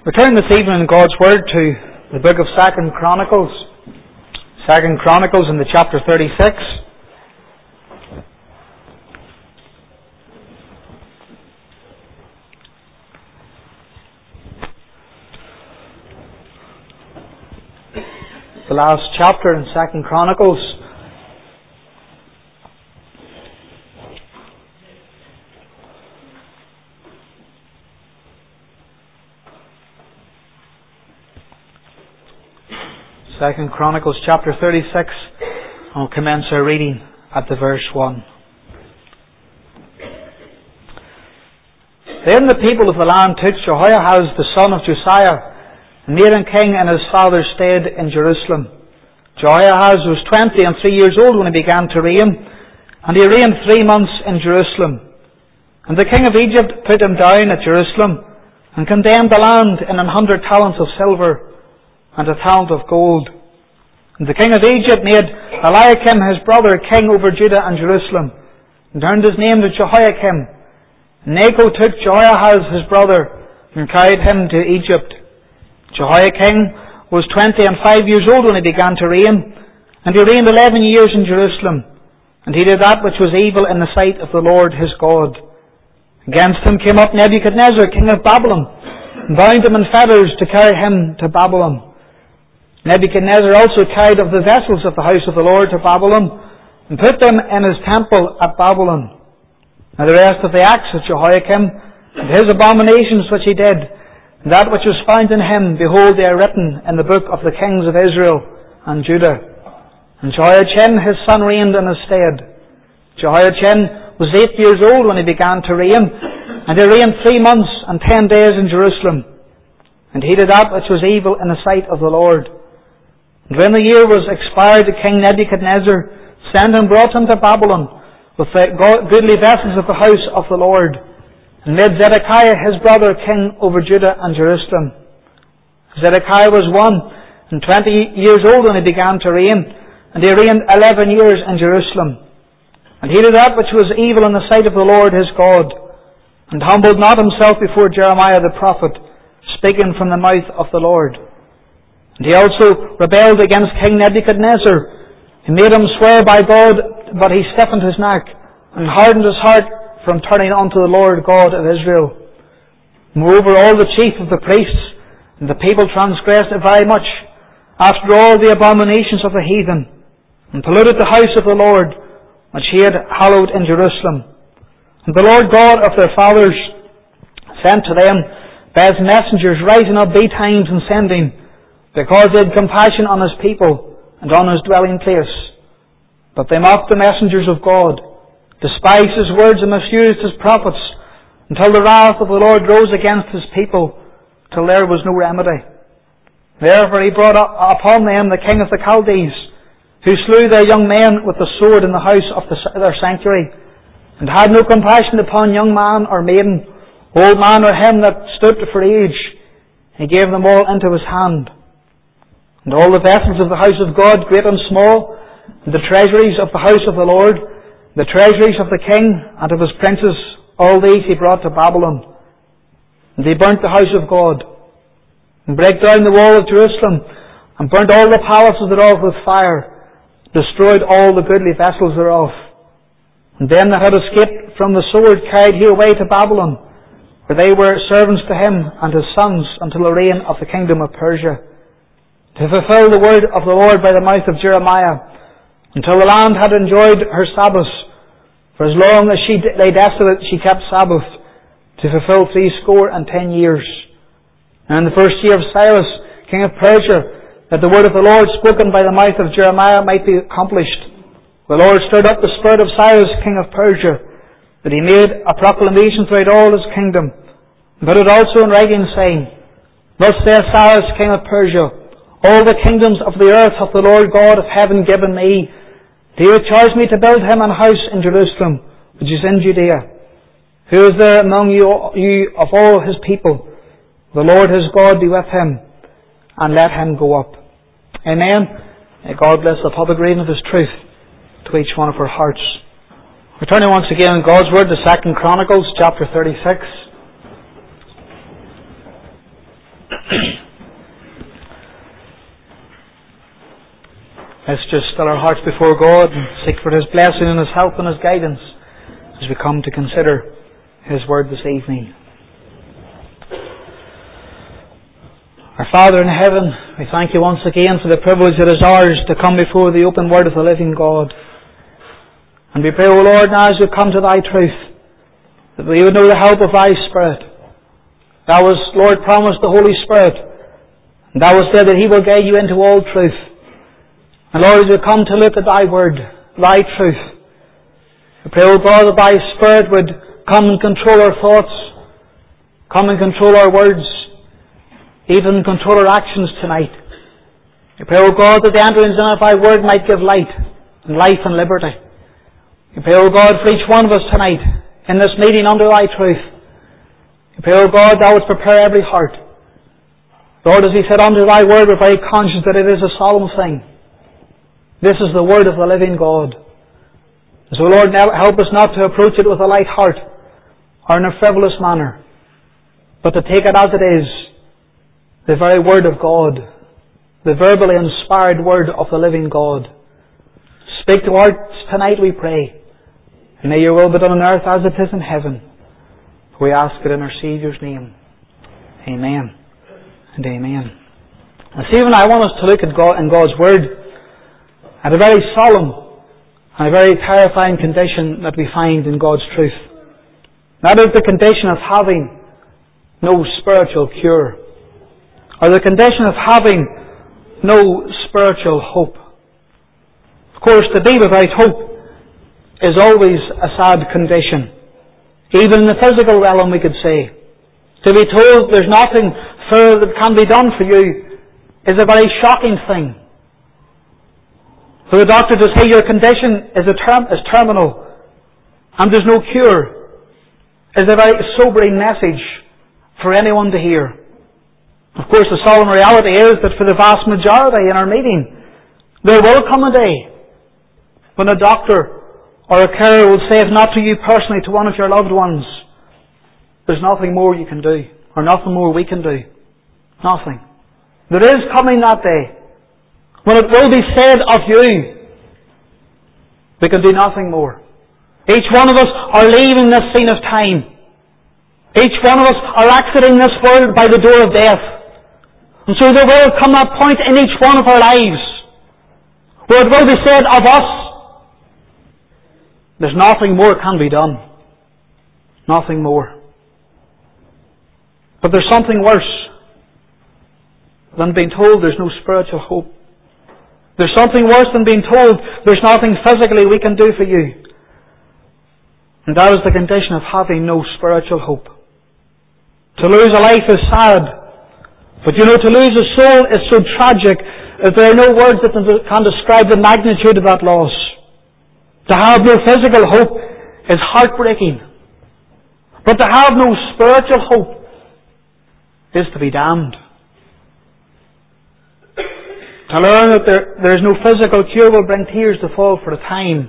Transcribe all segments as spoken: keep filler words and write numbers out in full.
We turn this evening in God's Word to the book of Second Chronicles. Second Chronicles in the chapter thirty-six. The last chapter in Second Chronicles. Second Chronicles chapter thirty-six, and we'll commence our reading at the verse one. Then the people of the land took Jehoiahaz the son of Josiah, and made him king in his father's stead in Jerusalem. Jehoiahaz was twenty and three years old when he began to reign, and he reigned three months in Jerusalem. And the king of Egypt put him down at Jerusalem, and condemned the land in an hundred talents of silver, and a talent of gold. And the king of Egypt made Eliakim his brother king over Judah and Jerusalem, and turned his name to Jehoiakim. And Necho took Jehoiahaz his brother, and carried him to Egypt. Jehoiakim was twenty and five years old when he began to reign, and he reigned eleven years in Jerusalem. And he did that which was evil in the sight of the Lord his God. Against him came up Nebuchadnezzar king of Babylon, and bound him in fetters to carry him to Babylon. Nebuchadnezzar also carried of the vessels of the house of the Lord to Babylon, and put them in his temple at Babylon. Now the rest of the acts of Jehoiakim, and his abominations which he did, and that which was found in him, behold, they are written in the book of the kings of Israel and Judah. And Jehoiachin his son reigned in his stead. Jehoiachin was eight years old when he began to reign, and he reigned three months and ten days in Jerusalem. And he did that which was evil in the sight of the Lord. And when the year was expired, the king Nebuchadnezzar sent and brought him to Babylon with the goodly vessels of the house of the Lord, and made Zedekiah his brother king over Judah and Jerusalem. Zedekiah was one and twenty years old when he began to reign, and he reigned eleven years in Jerusalem. And he did that which was evil in the sight of the Lord his God, and humbled not himself before Jeremiah the prophet, speaking from the mouth of the Lord. And he also rebelled against King Nebuchadnezzar. He made him swear by God, but he stiffened his neck, and hardened his heart from turning unto the Lord God of Israel. Moreover, all the chief of the priests and the people transgressed it very much, after all the abominations of the heathen, and polluted the house of the Lord, which he had hallowed in Jerusalem. And the Lord God of their fathers sent to them by his messengers, rising up betimes and sending, because they had compassion on his people and on his dwelling place. But they mocked the messengers of God, despised his words, and misused his prophets, until the wrath of the Lord rose against his people, till there was no remedy. Therefore he brought upon them the king of the Chaldees, who slew their young men with the sword in the house of the, their sanctuary, and had no compassion upon young man or maiden, old man or him that stood for age. He gave them all into his hand. And all the vessels of the house of God, great and small, and the treasuries of the house of the Lord, the treasuries of the king and of his princes, all these he brought to Babylon. And they burnt the house of God, and brake down the wall of Jerusalem, and burnt all the palaces thereof with fire, destroyed all the goodly vessels thereof. And them that had escaped from the sword carried he away to Babylon, where they were servants to him and his sons until the reign of the kingdom of Persia, to fulfill the word of the Lord by the mouth of Jeremiah, until the land had enjoyed her Sabbaths. For as long as she lay desolate, she kept Sabbath, to fulfill threescore and ten years. And in the first year of Cyrus, king of Persia, that the word of the Lord spoken by the mouth of Jeremiah might be accomplished, the Lord stirred up the spirit of Cyrus, king of Persia, that he made a proclamation throughout all his kingdom, and put it also in writing, saying, Thus saith Cyrus, king of Persia, all the kingdoms of the earth hath the Lord God of heaven given me. He hath charged me to build him an house in Jerusalem, which is in Judea. Who is there among you, you of all his people? The Lord his God be with him, and let him go up. Amen. May God bless the public reading of his truth to each one of our hearts. Returning once again in God's Word to Second Chronicles chapter thirty-six. Let's just still our hearts before God and seek for His blessing and His help and His guidance as we come to consider His Word this evening. Our Father in heaven, we thank You once again for the privilege it is ours to come before the open Word of the living God. And we pray, O Lord, now as we come to Thy truth, that we would know the help of Thy Spirit. Thou hast, Lord, promised the Holy Spirit, and Thou hast said that He will guide you into all truth. And Lord, as we come to look at Thy Word, Thy truth, we pray, O God, that Thy Spirit would come and control our thoughts, come and control our words, even control our actions tonight. We pray, O God, that the entrance in of Thy Word might give light and life and liberty. We pray, O God, for each one of us tonight in this meeting under Thy truth. We pray, O God, Thou wouldst prepare every heart. Lord, as we said under Thy Word, we're very conscious that it is a solemn thing. This is the Word of the living God. So Lord, now help us not to approach it with a light heart or in a frivolous manner, but to take it as it is, the very Word of God, the verbally inspired Word of the living God. Speak to our hearts tonight, we pray, and may Your will be done on earth as it is in heaven. We ask it in our Saviour's name. Amen and amen. This evening I want us to look at God and God's Word at a very solemn and a very terrifying condition that we find in God's truth. That is the condition of having no spiritual cure, or the condition of having no spiritual hope. Of course, to be without hope is always a sad condition. Even in the physical realm, we could say. To be told there's nothing further that can be done for you is a very shocking thing. For the doctor to say your condition is, a term, is terminal and there's no cure is a very sobering message for anyone to hear. Of course, the solemn reality is that for the vast majority in our meeting, there will come a day when a doctor or a carer will say, if not to you personally, to one of your loved ones, there's nothing more you can do, or nothing more we can do. Nothing. There is coming that day when it will be said of you, we can do nothing more. Each one of us are leaving this scene of time. Each one of us are exiting this world by the door of death. And so there will come that point in each one of our lives where it will be said of us, there's nothing more can be done. Nothing more. But there's something worse than being told there's no spiritual hope. There's something worse than being told there's nothing physically we can do for you. And that is the condition of having no spiritual hope. To lose a life is sad. But you know, to lose a soul is so tragic that there are no words that can describe the magnitude of that loss. To have no physical hope is heartbreaking. But to have no spiritual hope is to be damned. To learn that there, there is no physical cure will bring tears to fall for a time.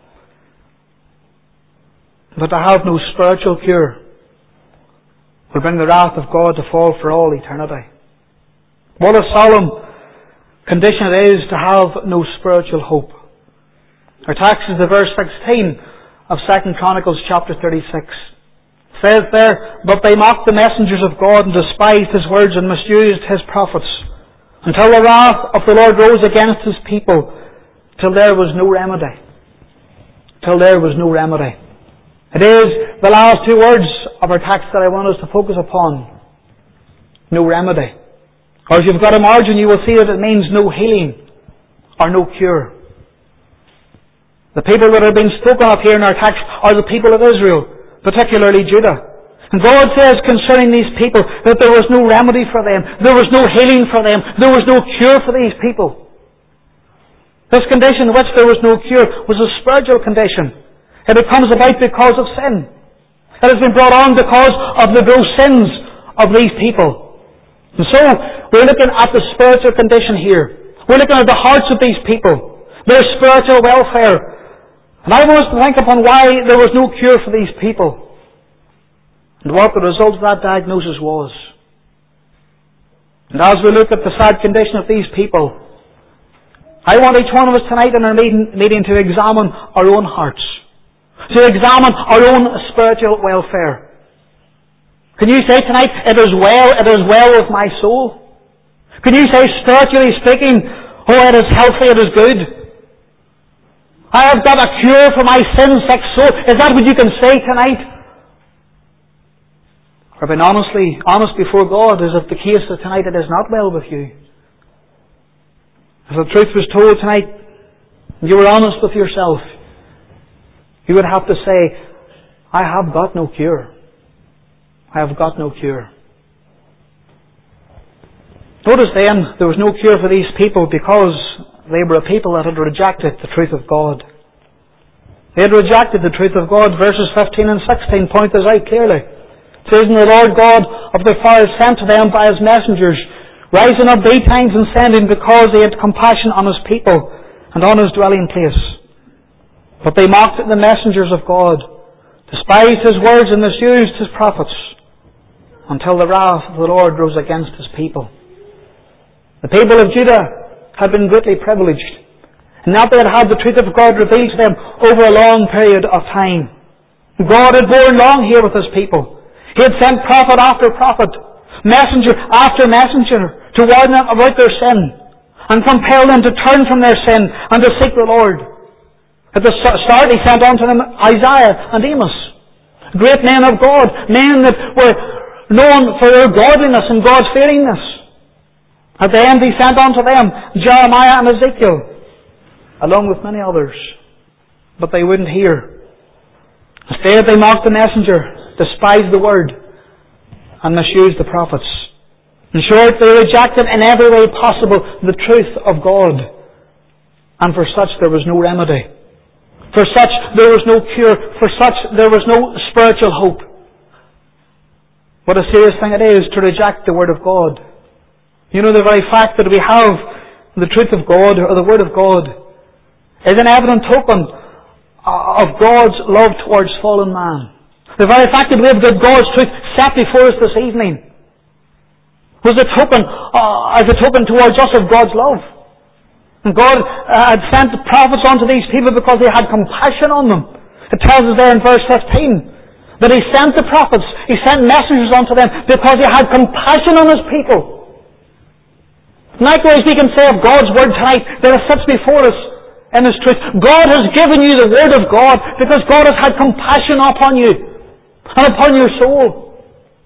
But to have no spiritual cure will bring the wrath of God to fall for all eternity. What a solemn condition it is to have no spiritual hope. Our text is the verse sixteen of Second Chronicles chapter thirty-six. It says there, but they mocked the messengers of God and despised His words and misused His prophets, until the wrath of the Lord rose against His people, till there was no remedy. Till there was no remedy. It is the last two words of our text that I want us to focus upon. No remedy. Or if you've got a margin, you will see that it means no healing or no cure. The people that are being spoken of here in our text are the people of Israel, particularly Judah. And God says concerning these people that there was no remedy for them. There was no healing for them. There was no cure for these people. This condition in which there was no cure was a spiritual condition. It comes about because of sin. It has been brought on because of the gross sins of these people. And so, we're looking at the spiritual condition here. We're looking at the hearts of these people, their spiritual welfare. And I want us to think upon why there was no cure for these people, and what the result of that diagnosis was. And as we look at the sad condition of these people, I want each one of us tonight in our meeting, meeting to examine our own hearts, to examine our own spiritual welfare. Can you say tonight, it is well, it is well with my soul? Can you say, spiritually speaking, oh, it is healthy, it is good? I have got a cure for my sin-sick soul. Is that what you can say tonight? Or being honestly, honest before God, is it the case that tonight it is not well with you? If the truth was told tonight, and you were honest with yourself, you would have to say, I have got no cure. I have got no cure. Notice then, there was no cure for these people because they were a people that had rejected the truth of God. They had rejected the truth of God. Verses fifteen and sixteen point this out clearly. It says, and the Lord God of their fathers sent to them by His messengers, rising up betimes and sending, because He had compassion on His people and on His dwelling place. But they mocked at the messengers of God, despised His words and misused His prophets, until the wrath of the Lord rose against His people. The people of Judah had been greatly privileged, and now they had had the truth of God revealed to them over a long period of time. God had borne long here with His people. He had sent prophet after prophet, messenger after messenger, to warn them about their sin, and compel them to turn from their sin and to seek the Lord. At the start He sent unto them Isaiah and Amos, great men of God, men that were known for their godliness and God-fearingness. At the end He sent unto them Jeremiah and Ezekiel, along with many others. But they wouldn't hear. Instead they mocked the messenger, despised the word, and misused the prophets. In short, they rejected in every way possible the truth of God. And for such there was no remedy. For such there was no cure. For such there was no spiritual hope. What a serious thing it is to reject the Word of God. You know, the very fact that we have the truth of God, or the Word of God, is an evident token of God's love towards fallen man. The very fact that we have got God's truth set before us this evening was a token, uh, as a token towards us of God's love. And God uh, had sent the prophets unto these people because He had compassion on them. It tells us there in verse fifteen that He sent the prophets, He sent messengers unto them because He had compassion on His people. Likewise, we can say of God's Word tonight that it sits before us in His truth. God has given you the Word of God because God has had compassion upon you and upon your soul.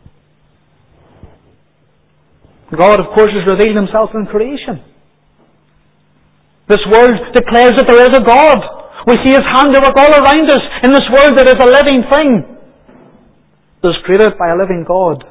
God, of course, has revealed Himself in creation. This Word declares that there is a God. We see His handiwork all around us in this world that is a living thing, that is created by a living God.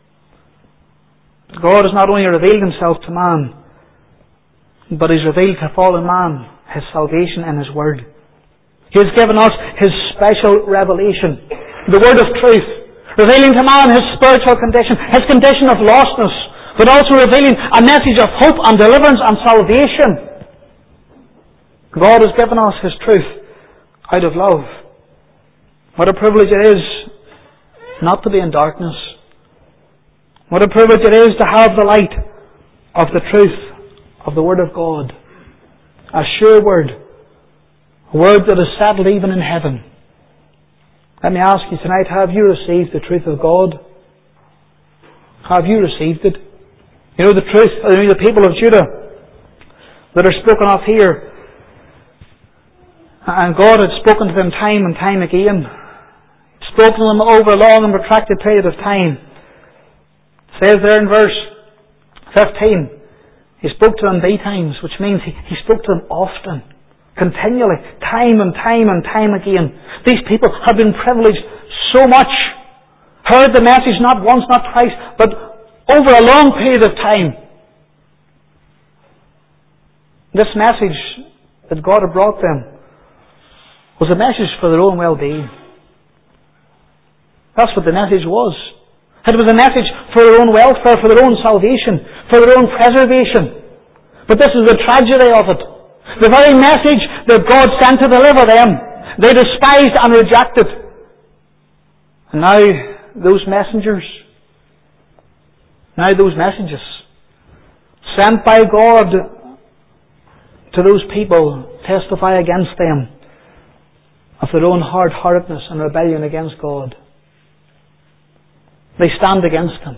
God has not only revealed Himself to man, but He's revealed to fallen man His salvation in His Word. He has given us His special revelation, the Word of truth, revealing to man his spiritual condition, his condition of lostness, but also revealing a message of hope and deliverance and salvation. God has given us His truth out of love. What a privilege it is not to be in darkness. What a privilege it is to have the light of the truth of the Word of God. A sure Word. A Word that is settled even in heaven. Let me ask you tonight, have you received the truth of God? Have you received it? You know, the truth, I mean, the people of Judah that are spoken of here, and God had spoken to them time and time again. He'd spoken to them over a long and protracted period of time. It says there in verse fifteen, He spoke to them betimes, which means he, he spoke to them often, continually, time and time and time again. These people have been privileged so much, heard the message not once, not twice, but over a long period of time. This message that God had brought them was a message for their own well-being. That's what the message was. It was a message for their own welfare, for their own salvation, for their own preservation. But this is the tragedy of it. The very message that God sent to deliver them, they despised and rejected. And now those messengers, now those messages sent by God to those people, testify against them of their own hard-heartedness and rebellion against God. They stand against Him.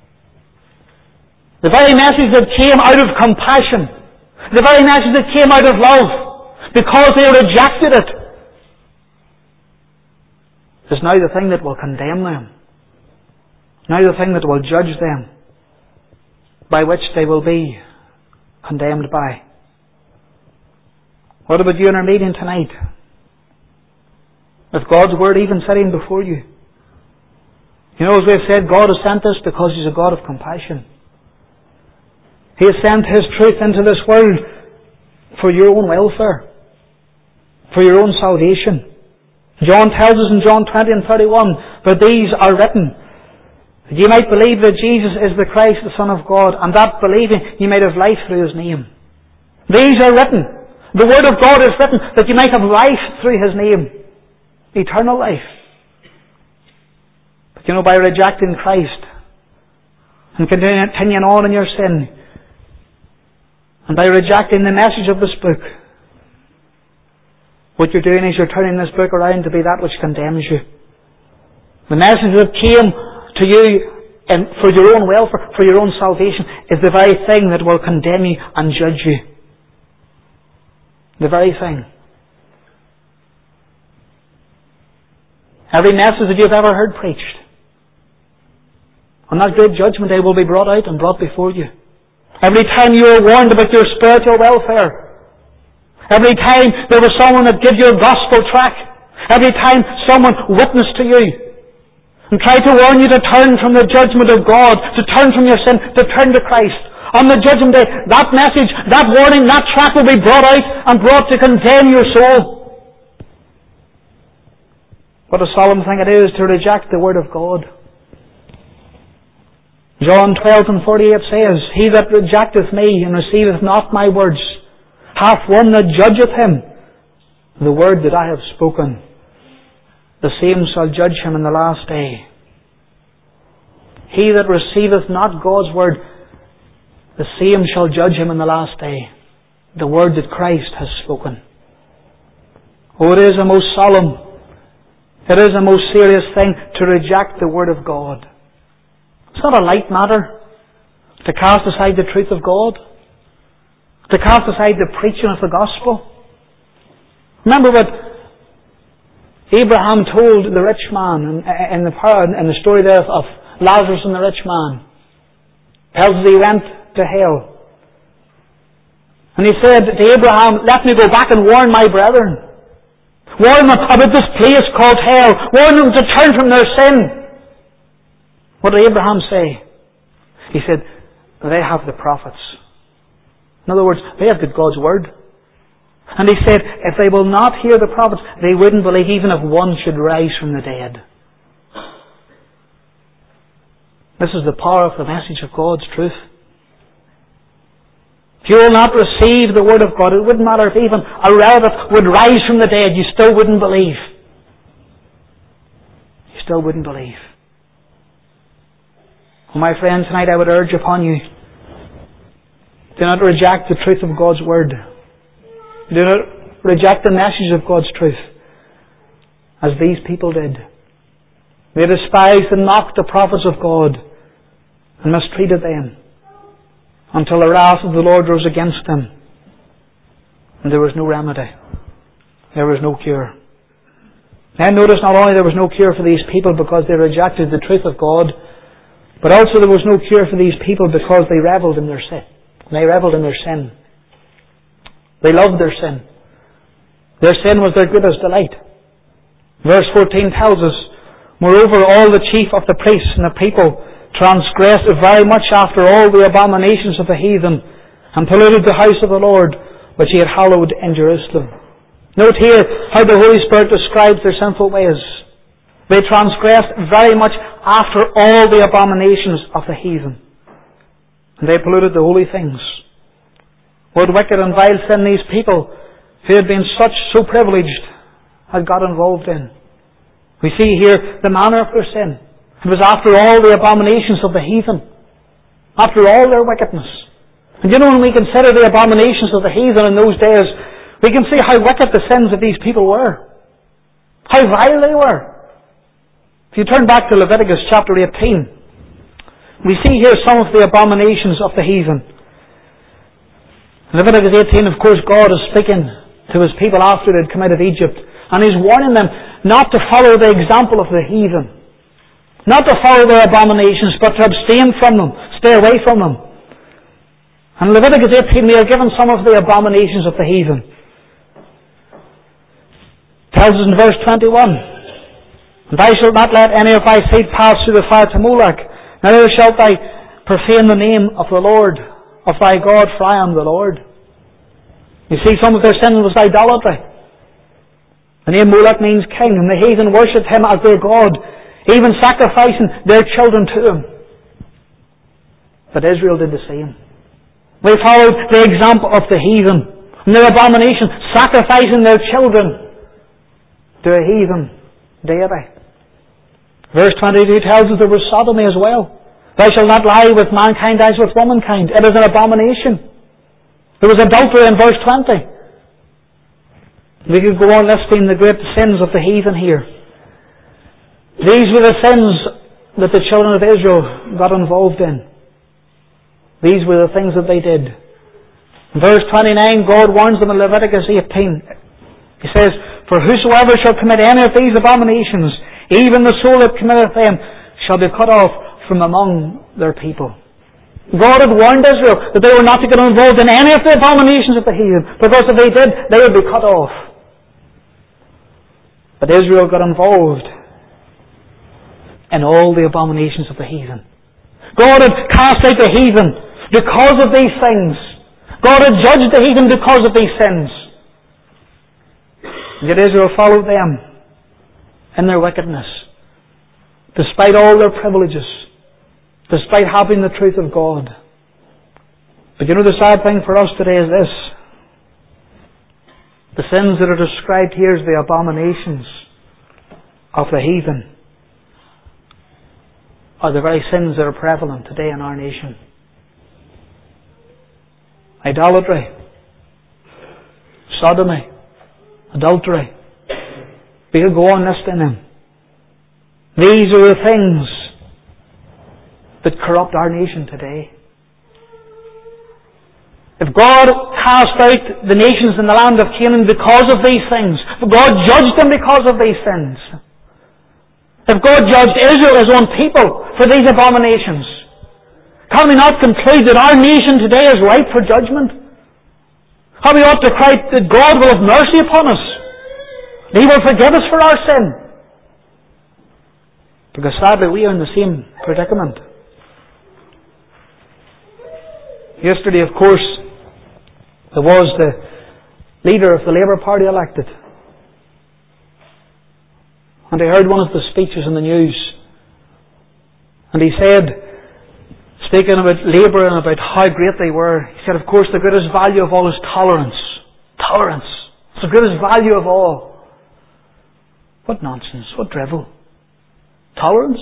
The very message that came out of compassion, the very message that came out of love, because they rejected it, is now the thing that will condemn them. Now the thing that will judge them, by which they will be condemned by. What about you in our meeting tonight? With God's Word even sitting before you. You know, as we've said, God has sent us because He's a God of compassion. He has sent His truth into this world for your own welfare, for your own salvation. John tells us in John twenty and thirty-one, "But these are written, that ye might believe that Jesus is the Christ, the Son of God, and that believing ye might have life through His name." These are written. The Word of God is written that you might have life through His name. Eternal life. But you know, by rejecting Christ and continuing on in your sin, and by rejecting the message of this book, what you're doing is you're turning this book around to be that which condemns you. The message that came to you and for your own welfare, for your own salvation, is the very thing that will condemn you and judge you. The very thing. Every message that you've ever heard preached, on that great judgment day, will be brought out and brought before you. Every time you were warned about your spiritual welfare, every time there was someone that gave you a gospel tract, every time someone witnessed to you and tried to warn you to turn from the judgment of God, to turn from your sin, to turn to Christ, on the judgment day, that message, that warning, that tract will be brought out and brought to condemn your soul. What a solemn thing it is to reject the Word of God. John twelve and forty-eight says, "He that rejecteth me and receiveth not my words hath one that judgeth him. The word that I have spoken, the same shall judge him in the last day." He that receiveth not God's word, the same shall judge him in the last day. The word that Christ has spoken. Oh, it is a most solemn, it is a most serious thing to reject the Word of God. It's not a light matter to cast aside the truth of God, to cast aside the preaching of the gospel. Remember what Abraham told the rich man in the in the story there of Lazarus and the rich man. Tells us he went to hell. And he said to Abraham, "Let me go back and warn my brethren. Warn them about this place called hell. Warn them to turn from their sin." What did Abraham say? He said, "They have the prophets." In other words, they have got God's word. And he said, if they will not hear the prophets, they wouldn't believe even if one should rise from the dead. This is the power of the message of God's truth. If you will not receive the Word of God, it wouldn't matter if even a relative would rise from the dead, you still wouldn't believe. You still wouldn't believe. Well, my friends, tonight I would urge upon you, do not reject the truth of God's Word. Do not reject the message of God's truth, as these people did. They despised and mocked the prophets of God and mistreated them until the wrath of the Lord rose against them, and there was no remedy. There was no cure. And notice, not only there was no cure for these people because they rejected the truth of God, but also there was no cure for these people because they revelled in their sin. They revelled in their sin. They loved their sin. Their sin was their greatest delight. Verse fourteen tells us, "Moreover, all the chief of the priests and the people transgressed very much after all the abominations of the heathen, and polluted the house of the Lord, which he had hallowed in Jerusalem." Note here how the Holy Spirit describes their sinful ways. They transgressed very much after all the abominations of the heathen. And they polluted the holy things. What wicked and vile sin these people, who had been such so privileged, had got involved in. We see here the manner of their sin. It was after all the abominations of the heathen, after all their wickedness, And you know, when we consider the abominations of the heathen in those days, we can see how wicked the sins of these people were. How vile they were. If you turn back to Leviticus chapter eighteen, we see here some of the abominations of the heathen. In Leviticus eighteen, of course, God is speaking to His people after they had come out of Egypt. And He's warning them not to follow the example of the heathen. Not to follow their abominations, but to abstain from them. Stay away from them. And in Leviticus eighteen, we are given some of the abominations of the heathen. It tells us in verse twenty-one, "Thou shalt not let any of thy seed pass through the fire to Moloch, neither shalt thou profane the name of the Lord, of thy God, for I am the Lord." You see, some of their sin was idolatry. The name Moloch means king, and the heathen worshipped him as their God, even sacrificing their children to him. But Israel did the same. They followed the example of the heathen, and their abomination, sacrificing their children to a heathen deity. Verse twenty-two tells us there was sodomy as well. "Thou shalt not lie with mankind as with womankind. It is an abomination." There was adultery in verse twenty. We could go on listing the great sins of the heathen here. These were the sins that the children of Israel got involved in. These were the things that they did. In verse twenty-nine, God warns them in Leviticus eighteen. He says, "For whosoever shall commit any of these abominations, even the soul that committeth them, shall be cut off from among their people." God had warned Israel that they were not to get involved in any of the abominations of the heathen, because if they did, they would be cut off. But Israel got involved in all the abominations of the heathen. God had cast out the heathen because of these things. God had judged the heathen because of these sins. And yet Israel followed them in their wickedness, despite all their privileges, despite having the truth of God. But you know, the sad thing for us today is this. The sins that are described here as the abominations of the heathen are the very sins that are prevalent today in our nation. Idolatry, sodomy, adultery. We could go on listing them. These are the things that corrupt our nation today. If God cast out the nations in the land of Canaan because of these things, if God judged them because of these sins, if God judged Israel, His own people, for these abominations, can we not conclude that our nation today is ripe for judgment? How we ought to cry that God will have mercy upon us, that He will forgive us for our sin. Because sadly we are in the same predicament. Yesterday, of course, there was the leader of the Labour Party elected. And I heard one of the speeches in the news. And he said, speaking about Labour and about how great they were, he said, of course, the greatest value of all is tolerance. Tolerance. It's the greatest value of all. What nonsense. What drivel. Tolerance?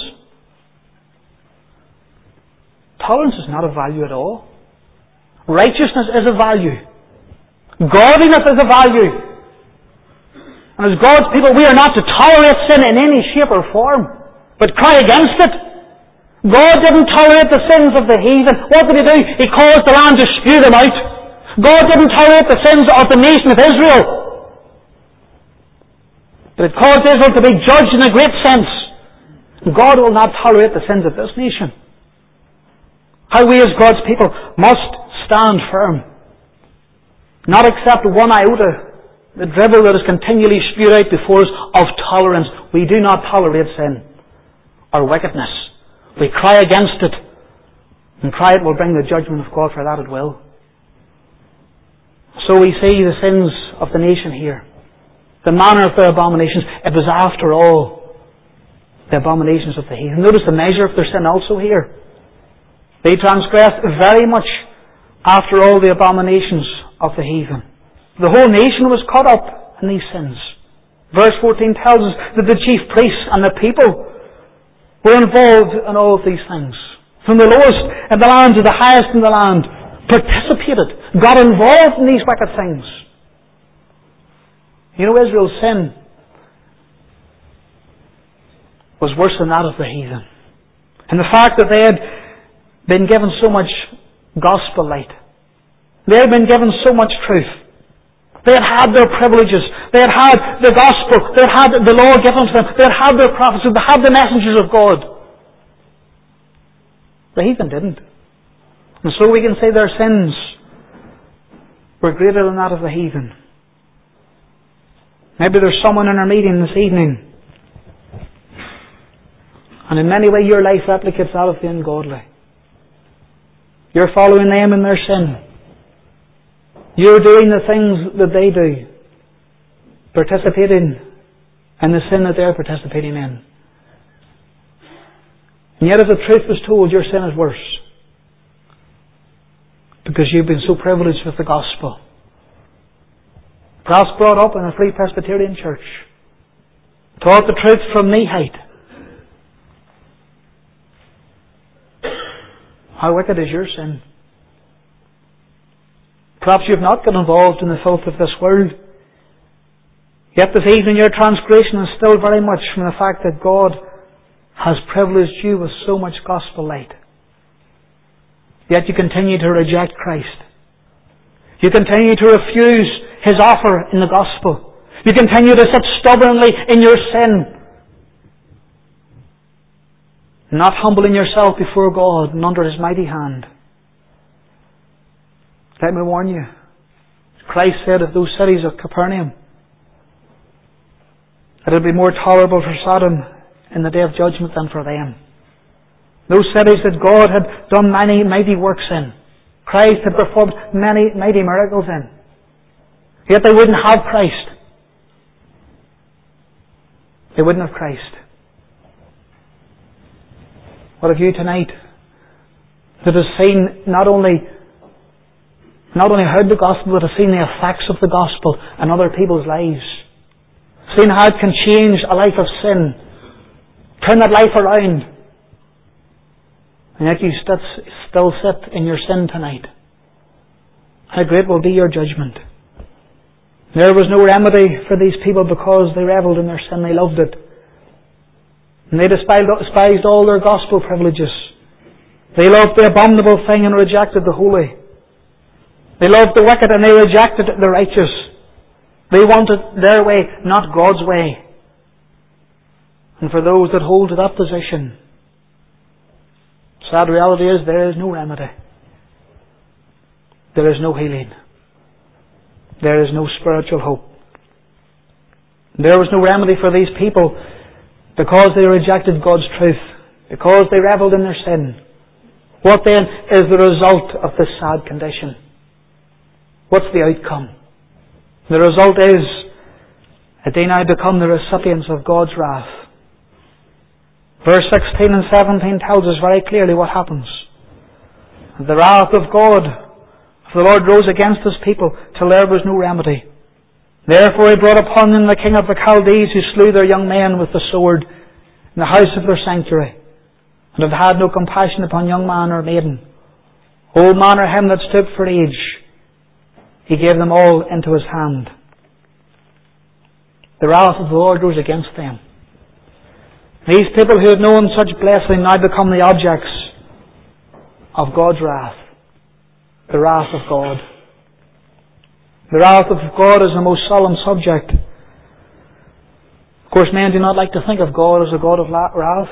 Tolerance is not a value at all. Righteousness is a value. Godliness is a value. And as God's people, we are not to tolerate sin in any shape or form, but cry against it. God didn't tolerate the sins of the heathen. What did He do? He caused the land to spew them out. God didn't tolerate the sins of the nation of Israel, but it caused Israel to be judged in a great sense. God will not tolerate the sins of this nation. How we as God's people must stand firm. Not accept one iota, the drivel that is continually spewed out before us of tolerance. We do not tolerate sin or wickedness. We cry against it, and cry it will bring the judgment of God, for that it will. So we see the sins of the nation here. The manner of their abominations. It was after all the abominations of the heathen. Notice the measure of their sin also here. They transgressed very much after all the abominations of the heathen. The whole nation was caught up in these sins. Verse fourteen tells us that the chief priests and the people were involved in all of these things. From the lowest in the land to the highest in the land, participated, got involved in these wicked things. You know, Israel's sin was worse than that of the heathen. And the fact that they had been given so much gospel light. They had been given so much truth. They had had their privileges. They had had the gospel. They had had the law given to them. They had had their prophecy. They had the messengers of God. The heathen didn't. And so we can say their sins were greater than that of the heathen. Maybe there's someone in our meeting this evening, and in many ways your life replicates that of the ungodly. You're following them in their sin. You're doing the things that they do, participating in the sin that they're participating in. And yet if the truth was told, your sin is worse. Because you've been so privileged with the gospel. Perhaps brought up in a Free Presbyterian church. Taught the truth from knee height. How wicked is your sin? Perhaps you've not got involved in the filth of this world. Yet this evening your transgression is still very much from the fact that God has privileged you with so much gospel light. Yet you continue to reject Christ. You continue to refuse His offer in the gospel. You continue to sit stubbornly in your sin, not humbling yourself before God and under His mighty hand. Let me warn you. Christ said of those cities of Capernaum that it would be more tolerable for Sodom in the day of judgment than for them. Those cities that God had done many mighty works in. Christ had performed many mighty miracles in. Yet they wouldn't have Christ. They wouldn't have Christ. What have you tonight that has seen not only not only heard the gospel, but has seen the effects of the gospel in other people's lives? Seen how it can change a life of sin, turn that life around. And yet you still sit in your sin tonight. How great will be your judgment. There was no remedy for these people because they revelled in their sin. They loved it. And they despised, despised all their gospel privileges. They loved the abominable thing and rejected the holy. They loved the wicked and they rejected the righteous. They wanted their way, not God's way. And for those that hold to that position, sad reality is there is no remedy. There is no healing. There is no spiritual hope. There was no remedy for these people because they rejected God's truth, because they revelled in their sin. What then is the result of this sad condition? What's the outcome? The result is that they now become the recipients of God's wrath. Verse sixteen and seventeen tells us very clearly what happens. The wrath of God, of the Lord, rose against His people till there was no remedy. Therefore He brought upon them the king of the Chaldees, who slew their young men with the sword in the house of their sanctuary, and have had no compassion upon young man or maiden, old man or him that stood for age. He gave them all into His hand. The wrath of the Lord rose against them. These people who had known such blessing now become the objects of God's wrath. The wrath of God. The wrath of God is the most solemn subject. Of course, men do not like to think of God as a God of wrath,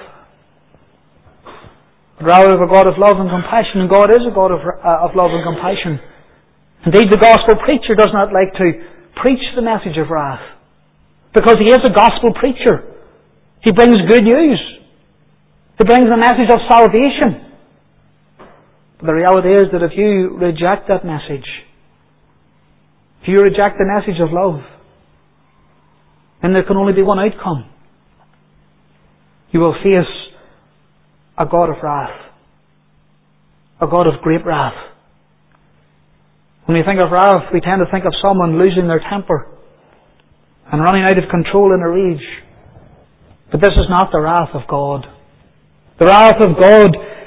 but rather of a God of love and compassion. And God is a God of, uh, of love and compassion. Indeed, the gospel preacher does not like to preach the message of wrath, because he is a gospel preacher. He brings good news. He brings the message of salvation. But the reality is that if you reject that message, if you reject the message of love, then there can only be one outcome. You will face a God of wrath. A God of great wrath. When we think of wrath, we tend to think of someone losing their temper and running out of control in a rage. But this is not the wrath of God. The wrath of God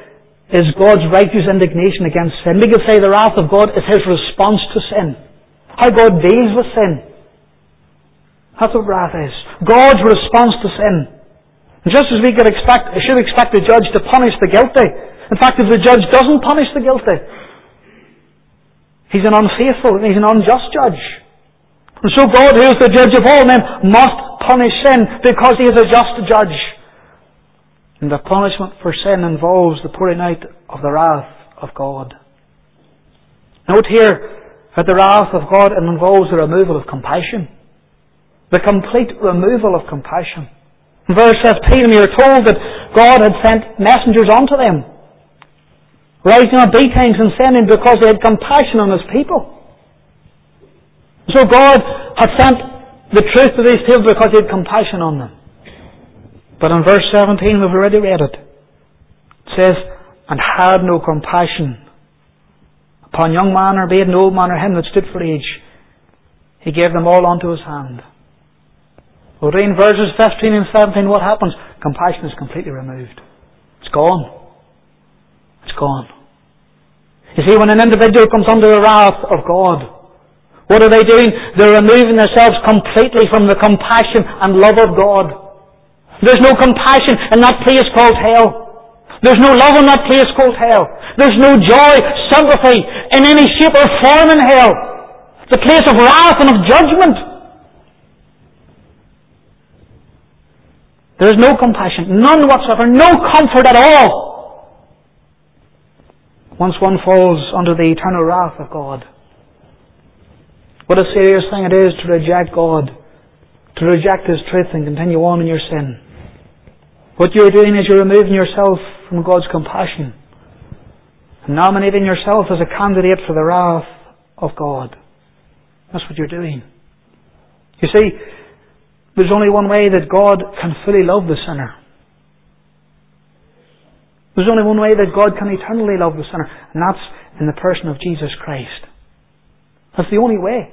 is God's righteous indignation against sin. We could say the wrath of God is His response to sin. How God deals with sin. That's what wrath is. God's response to sin. And just as we could expect, should expect the judge to punish the guilty. In fact, if the judge doesn't punish the guilty, he's an unfaithful, he's an unjust judge. And so God, who is the judge of all men, must punish sin because He is a just judge. And the punishment for sin involves the pouring out of the wrath of God. Note here that the wrath of God involves the removal of compassion. The complete removal of compassion. In verse fifteen we are told that God had sent messengers unto them, rising up betimes and sending because He had compassion on His people. So God had sent the truth to these people because He had compassion on them. But in verse seventeen, we've already read it. It says, and had no compassion upon young man or maiden, old man or him that stood for age. He gave them all unto His hand. We'll read in verses fifteen and seventeen what happens. Compassion is completely removed. It's gone. It's gone. You see, when an individual comes under the wrath of God, what are they doing? They're removing themselves completely from the compassion and love of God. There's no compassion in that place called hell. There's no love in that place called hell. There's no joy, sympathy in any shape or form in hell. The place of wrath and of judgment. There is no compassion, none whatsoever, no comfort at all. Once one falls under the eternal wrath of God. What a serious thing it is to reject God, to reject His truth and continue on in your sin. What you're doing is you're removing yourself from God's compassion and nominating yourself as a candidate for the wrath of God. That's what you're doing. You see, there's only one way that God can fully love the sinner. There's only one way that God can eternally love the sinner, and that's in the person of Jesus Christ. That's the only way.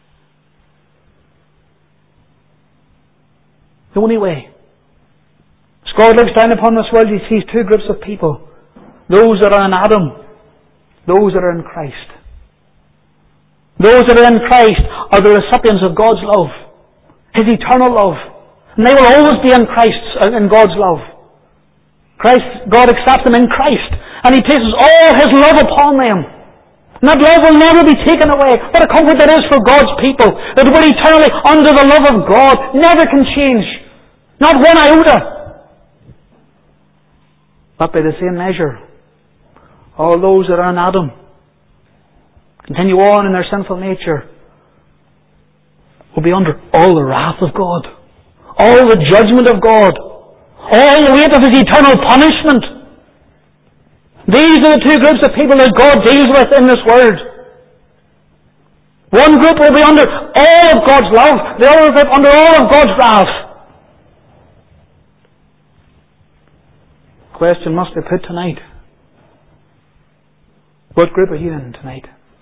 The only way. As God looks down upon this world, He sees two groups of people. Those that are in Adam. Those that are in Christ. Those that are in Christ are the recipients of God's love. His eternal love. And they will always be in Christ's, in God's love. Christ, God accepts them in Christ. And He places all His love upon them. And that love will never be taken away. What a comfort that is for God's people. That we're eternally under the love of God. Never can change. Not one iota. But by the same measure, all those that are in Adam continue on in their sinful nature will be under all the wrath of God. All the judgment of God. All the weight of His eternal punishment. These are the two groups of people that God deals with in this world. One group will be under all of God's love, the other group under all of God's wrath. Question must be put tonight. What group are you in tonight?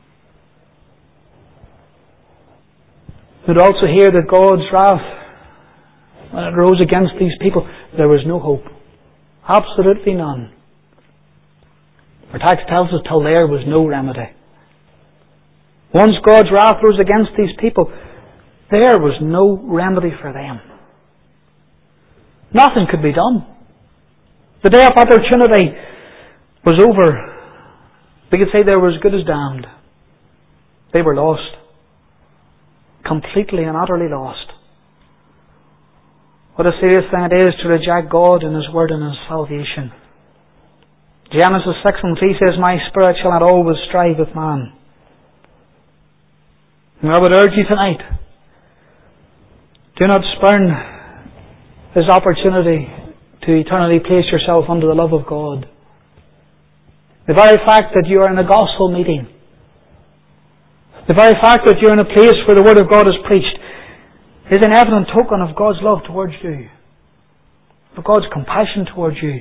You'd also hear that God's wrath, when it rose against these people, there was no hope. Absolutely none. Our text tells us till there was no remedy. Once God's wrath rose against these people, there was no remedy for them. Nothing could be done. The day of opportunity was over. We could say they were as good as damned. They were lost. Completely and utterly lost. What a serious thing it is to reject God and His Word and His salvation. Genesis six and three says, my spirit shall not always strive with man. And I would urge you tonight, do not spurn this opportunity to eternally place yourself under the love of God. The very fact that you are in a gospel meeting, the very fact that you're in a place where the Word of God is preached, is an evident token of God's love towards you, of God's compassion towards you.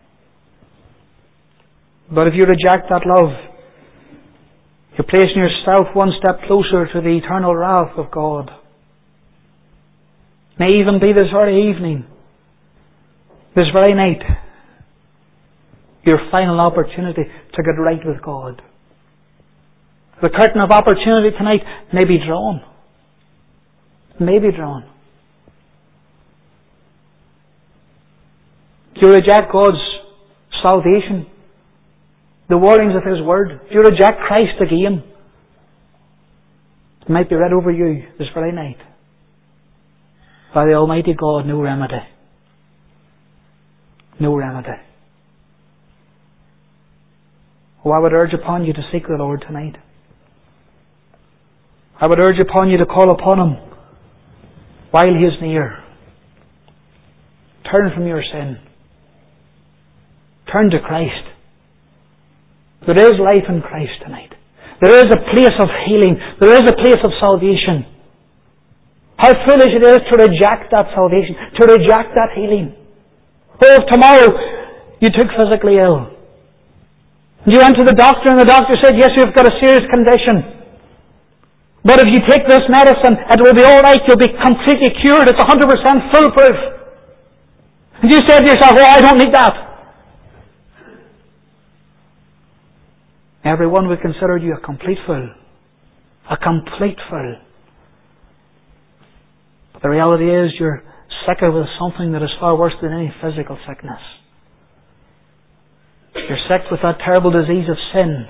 But if you reject that love, you're placing yourself one step closer to the eternal wrath of God. May even be this very evening, this very night, Your final opportunity to get right with God. The curtain of opportunity tonight may be drawn. May be drawn. Do you reject God's salvation? The warnings of His Word? Do you reject Christ again? It might be read over you this very night. By the Almighty God, no remedy. No remedy. Oh, I would urge upon you to seek the Lord tonight. I would urge upon you to call upon Him while He is near. Turn from your sin. Turn to Christ. There is life in Christ tonight. There is a place of healing. There is a place of salvation. How foolish it is to reject that salvation, to reject that healing. Oh, if tomorrow you took physically ill, you went to the doctor and the doctor said, yes, you've got a serious condition. But if you take this medicine, it will be alright, you'll be completely cured, it's one hundred percent foolproof. And you said to yourself, oh, I don't need that. Everyone would consider you a complete fool. A complete fool. But the reality is you're sick with something that is far worse than any physical sickness. You're sick with that terrible disease of sin.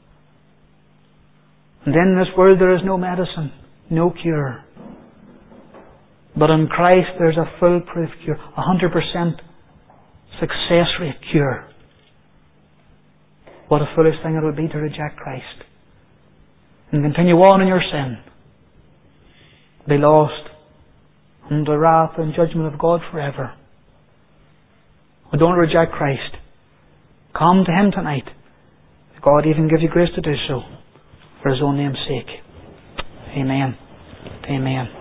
And in this world there is no medicine, no cure. But in Christ there's a foolproof cure, a hundred percent success rate cure. What a foolish thing it would be to reject Christ and continue on in your sin, be lost under the wrath and judgment of God forever. Well, don't reject Christ. Come to Him tonight. God even gives you grace to do so for His own name's sake. Amen. Amen.